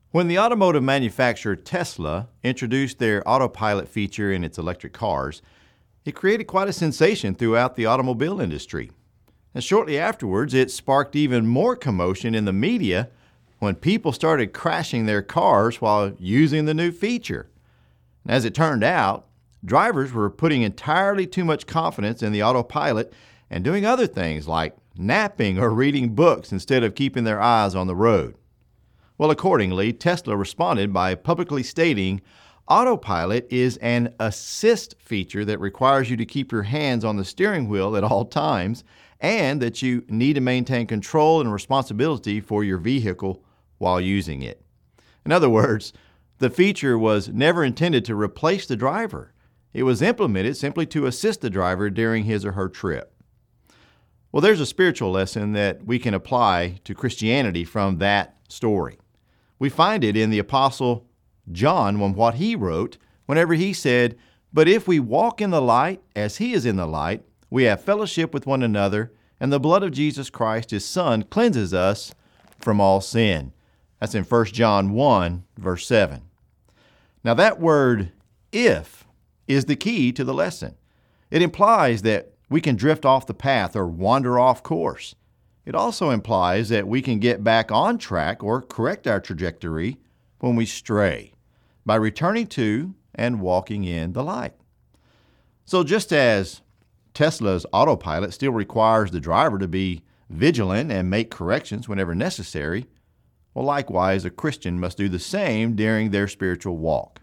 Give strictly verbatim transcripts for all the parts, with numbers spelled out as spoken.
When the automotive manufacturer Tesla introduced their autopilot feature in its electric cars, it created quite a sensation throughout the automobile industry. And shortly afterwards, it sparked even more commotion in the media when people started crashing their cars while using the new feature. And as it turned out, drivers were putting entirely too much confidence in the autopilot and doing other things like napping or reading books instead of keeping their eyes on the road. Well, accordingly, Tesla responded by publicly stating, autopilot is an assist feature that requires you to keep your hands on the steering wheel at all times, and that you need to maintain control and responsibility for your vehicle while using it. In other words, the feature was never intended to replace the driver. It was implemented simply to assist the driver during his or her trip. Well, there's a spiritual lesson that we can apply to Christianity from that story. We find it in the Apostle John on what he wrote whenever he said, "But if we walk in the light as he is in the light, we have fellowship with one another, and the blood of Jesus Christ, his Son, cleanses us from all sin." That's in First John one, verse seven. Now that word, if, is the key to the lesson. It implies that we can drift off the path or wander off course. It also implies that we can get back on track or correct our trajectory when we stray by returning to and walking in the light. So just as Tesla's autopilot still requires the driver to be vigilant and make corrections whenever necessary, well, likewise, a Christian must do the same during their spiritual walk.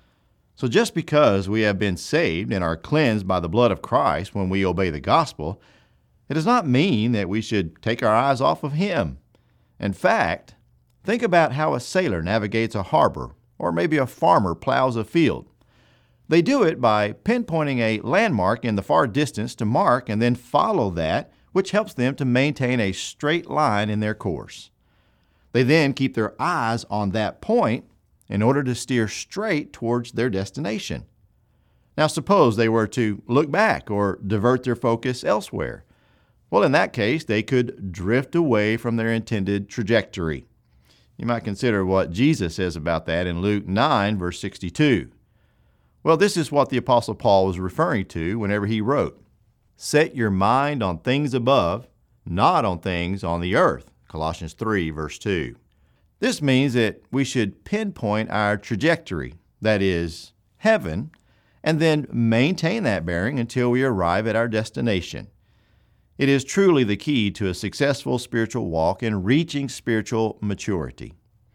So just because we have been saved and are cleansed by the blood of Christ when we obey the gospel, it does not mean that we should take our eyes off of him. In fact, think about how a sailor navigates a harbor, or maybe a farmer plows a field. They do it by pinpointing a landmark in the far distance to mark and then follow that, which helps them to maintain a straight line in their course. They then keep their eyes on that point in order to steer straight towards their destination. Now suppose they were to look back or divert their focus elsewhere. Well, in that case, they could drift away from their intended trajectory. You might consider what Jesus says about that in Luke nine, verse sixty-two. Well, this is what the Apostle Paul was referring to whenever he wrote, "Set your mind on things above, not on things on the earth." Colossians three, verse two. This means that we should pinpoint our trajectory, that is, heaven, and then maintain that bearing until we arrive at our destination. It is truly the key to a successful spiritual walk and reaching spiritual maturity.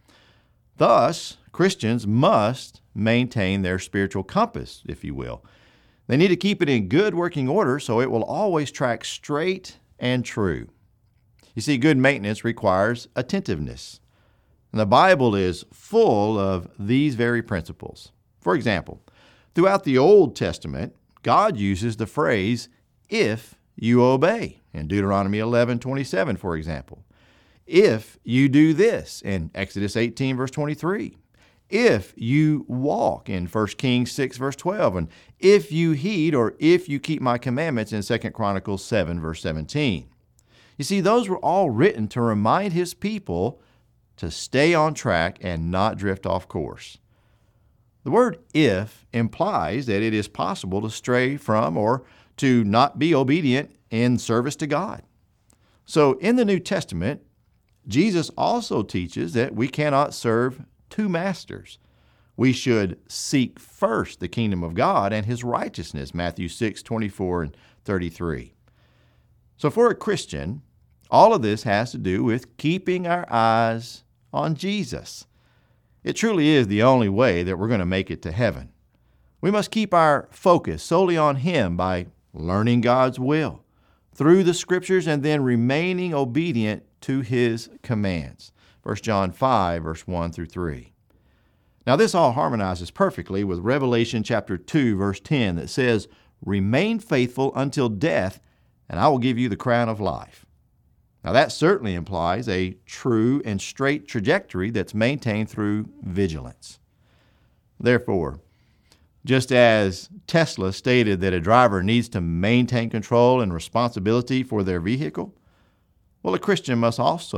Thus, Christians must maintain their spiritual compass, if you will. They need to keep it in good working order so it will always track straight and true. You see, good maintenance requires attentiveness. And the Bible is full of these very principles. For example, throughout the Old Testament, God uses the phrase, "if you obey," in Deuteronomy eleven twenty-seven, for example. "If you do this," in Exodus eighteen, verse twenty-three. "If you walk," in First Kings six, verse twelve. And "if you heed," or "if you keep my commandments," in Second Chronicles seven, verse seventeen. You see, those were all written to remind his people to stay on track and not drift off course. The word "if" implies that it is possible to stray from or to not be obedient in service to God. So in the New Testament, Jesus also teaches that we cannot serve two masters. We should seek first the kingdom of God and his righteousness, Matthew six, twenty-four and thirty-three. So for a Christian, all of this has to do with keeping our eyes on Jesus. It truly is the only way that we're going to make it to heaven. We must keep our focus solely on him by learning God's will through the Scriptures and then remaining obedient to his commands. First John five, verse one through three. Now this all harmonizes perfectly with Revelation chapter two, verse ten that says, "Remain faithful until death, and I will give you the crown of life." Now that certainly implies a true and straight trajectory that's maintained through vigilance. Therefore, just as Tesla stated that a driver needs to maintain control and responsibility for their vehicle, well, a Christian must also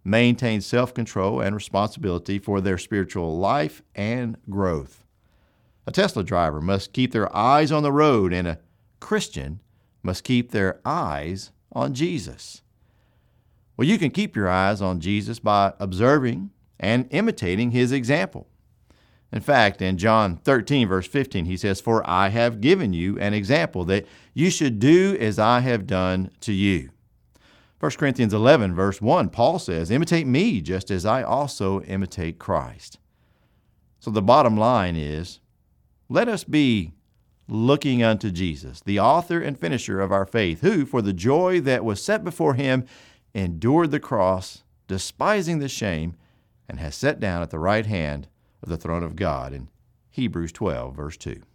maintain self-control and responsibility for their spiritual life and growth. A Tesla driver must keep their eyes on the road, and a Christian must keep their eyes on Jesus. Well, you can keep your eyes on Jesus by observing and imitating his example. In fact, in John thirteen, verse fifteen, he says, "For I have given you an example that you should do as I have done to you." First Corinthians eleven, verse one, Paul says, "Imitate me just as I also imitate Christ." So the bottom line is, let us be looking unto Jesus, the author and finisher of our faith, who, for the joy that was set before him, endured the cross, despising the shame, and has sat down at the right hand of the throne of God, in Hebrews twelve, verse two.